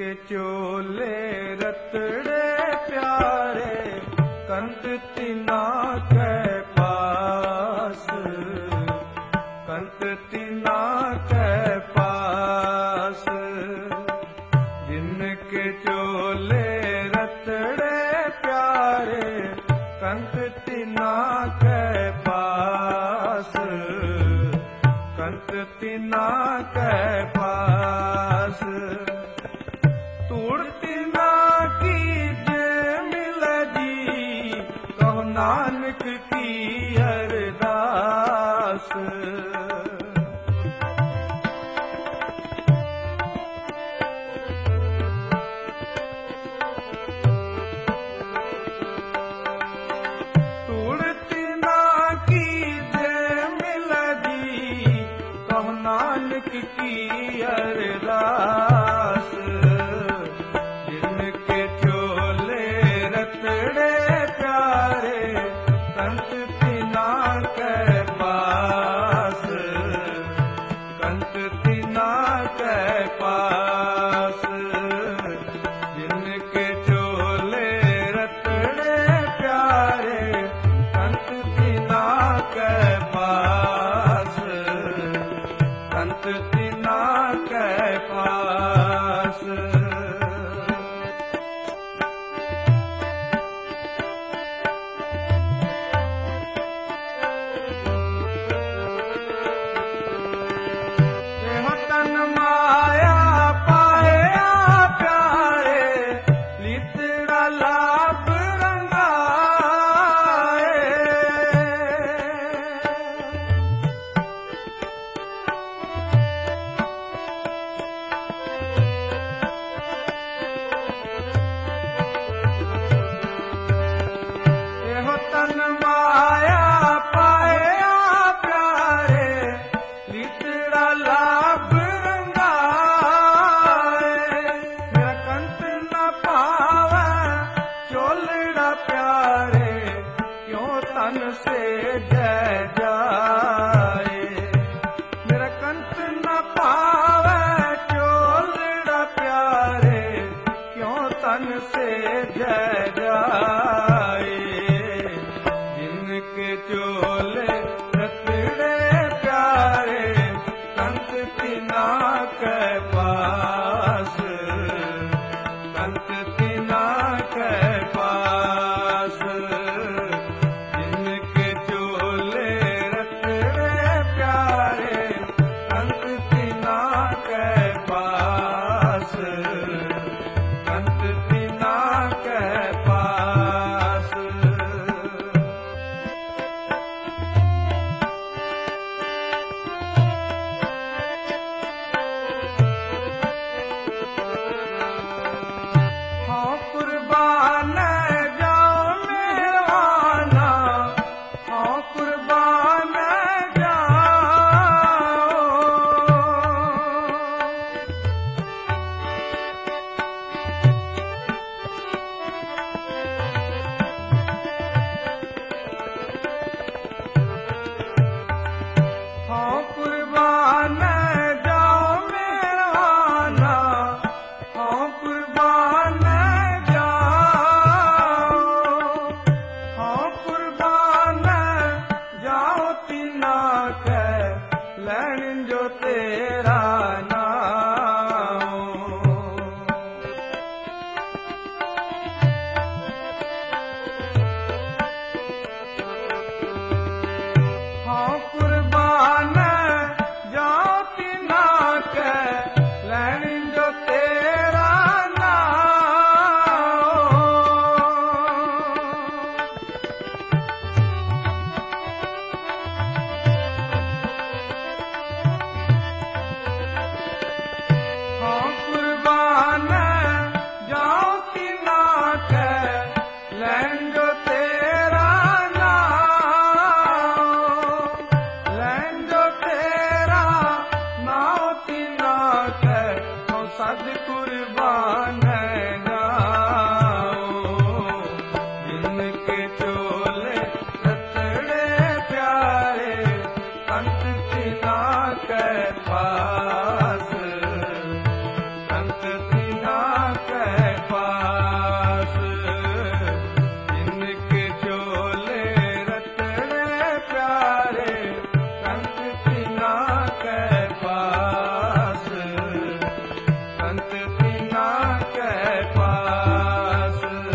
के चोले रतड़े प्यारे, कंत तिना के पास, कंत तिना के पास। जिनके चोले रतड़े प्यारे, कंत तिना के पास, कंत तिना के पास। तूड़ तिना की जे मिल जी, कहो नानक की अरदास। तूड़ तिना की जे मिल जी, कहो नानक की अरदास। जिनके चोले रतड़े प्यारे, कंत तिना के पास, कंत तिना के पास। जिनके चोले रतड़े प्यारे, कंत तिना के पास, कंत तिना के पास। एहो तन माया पाया प्यारे, लितड़ा लाभ रंगाए। एहो तन माया पाया प्यारे, लितड़ा लाभ रंगाए। मेरा कंत न पावे चोलड़ा प्यारे, क्यों तन से जय जाए। मेरा कंत न पावे चोलड़ा प्यारे, क्यों तन से जय जाए। जिनके चोले रतड़े प्यारे, कंत तिना के पास, कंत तिना के पास। जिनके चोले रतड़े प्यारे, कंत तिना के पास, कंत तिना के पास। हाँ कुर्बान जाओ मेहरबाना, हाँ कुर्बान जाओ। हाँ कुर्बान जाओ मेहरबाना, हाँ कुर्बान जाओ। हाँ कुर्बान जाओ तिना के, लैन जो तेरा नाम। हाँ कुर्बान जाओ तिना के, लैन जो तेरा हाँ कुर्बान जाओ तिना के, लैन जो तेरा नाम। लैन जो तेरा नाम तिना के, हो सद कुर्बान जाओ। जिनके चोले रतड़े प्यारे, कंत तिना के पास, कंत तिना संत तिना के पास।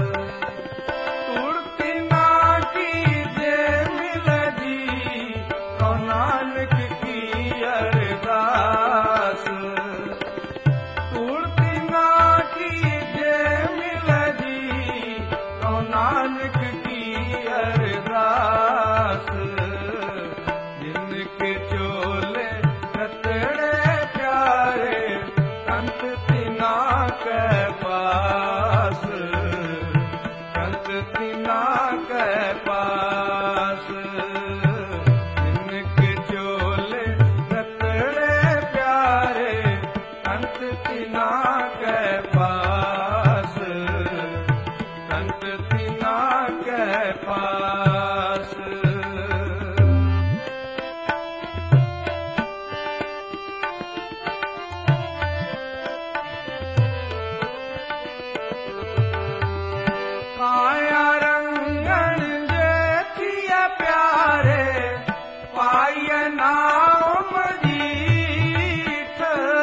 तुरती ना की जे मिल जी तो नानक की अरदास। तुरती ना की जे मिल जी तो नानक की अरदास। जिनके चोले रतड़े प्यारे संत तिना के पास। संत तिना के पास। जिनके चोले रतड़े प्यारे संत तिना के पास। संत तिना के पास। काया रंगन जे थिया प्यारे पाय नाम जीठ।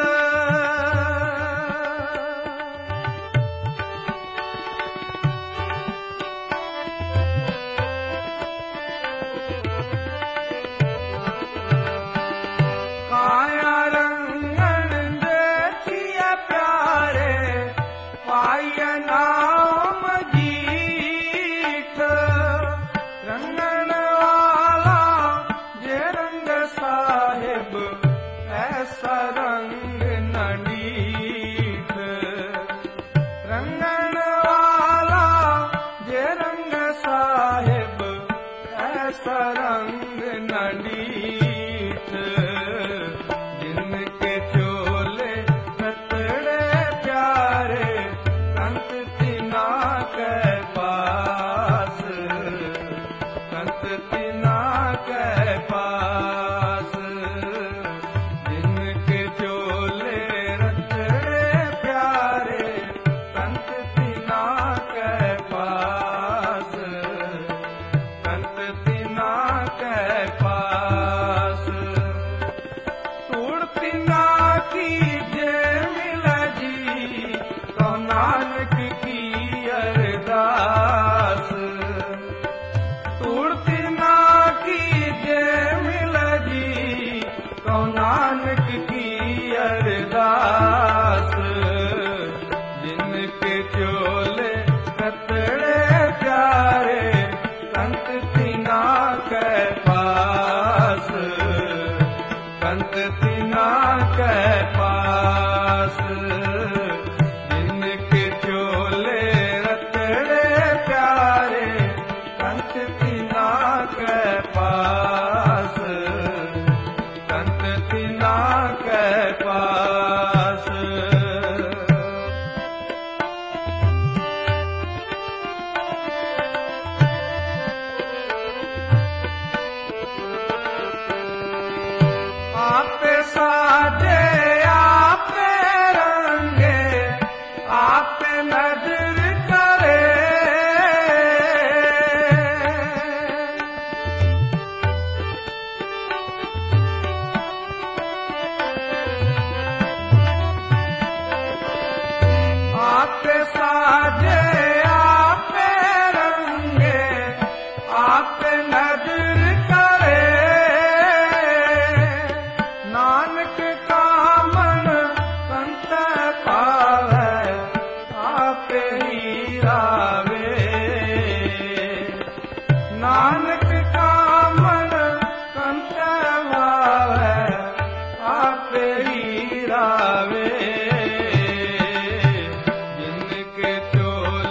काया रंगन जे थिया प्यारे पाय नाम जीठ। रंगन वाला जे रंग साहिब ऐसा रंग न डीठ। रंगन वाला जे रंग साहिब ऐसा रंग न डीठ। जिनके चोले रतड़े प्यारे संत तिना के पास। संत तिना के पास। जिनके चोले रतड़े प्यारे संत तिना के पास। संत तिना के पास। तुरती ना की जे मिल जी तो नानक की अरदास। तुरती ना की जे मिल जी तो नानक की अरदास। जिनके चोले रतड़े प्यारे संत तिना के पास। संत तिना के पास। जिनके चोले रतड़े प्यारे संत तिना के पास। संत तिना के पास। आपे साजे आपे रंगे आपे नजर करे। आपे साजे आपे रंगे आपे नजर करे। नानक का मन संत पावे आपे ही रावे। नानक का मन संत भावे आपे ही रावे। जिनके चोले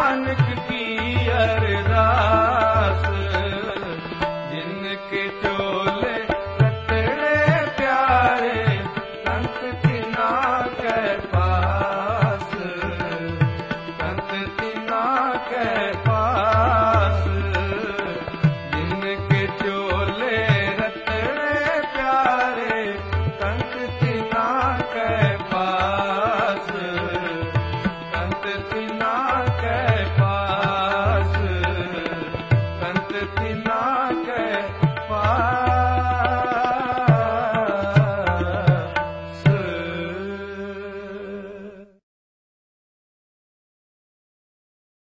नानक की अरदास, जिनके चोले रतड़े प्यारे, संत तिना के पास, संत तिना के